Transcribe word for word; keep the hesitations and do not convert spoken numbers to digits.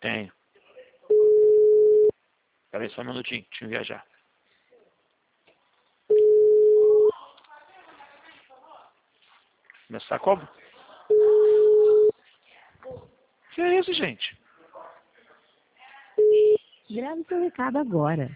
Tenho. Espera aí só um minutinho, deixa eu viajar. Começar como? Que é isso, gente? Grave seu recado agora.